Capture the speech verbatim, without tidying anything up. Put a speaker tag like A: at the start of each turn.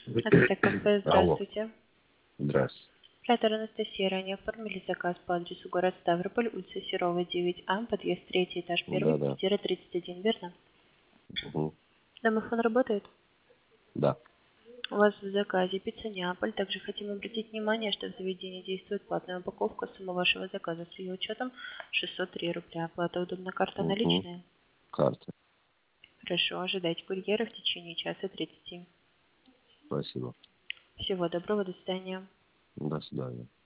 A: Это кафе,
B: Алло,
A: здравствуйте.
B: здрасте.
A: Оператор Анастасия, ранее оформили заказ по адресу город Ставрополь, улица Серова, девять А, подъезд третий этаж, первый,
B: Да-да.
A: квартира тридцать один, верно?
B: Угу.
A: Домофон работает?
B: Да.
A: У вас в заказе пицца Неаполь. Также хотим обратить внимание, что в заведении действует платная упаковка. Сумма вашего заказа с ее учетом шестьсот три рубля. Оплата удобна, карта
B: Угу.
A: наличная?
B: Карта.
A: Хорошо, ожидайте курьера в течение часа тридцати.
B: Спасибо.
A: Всего доброго, до свидания.
B: До свидания.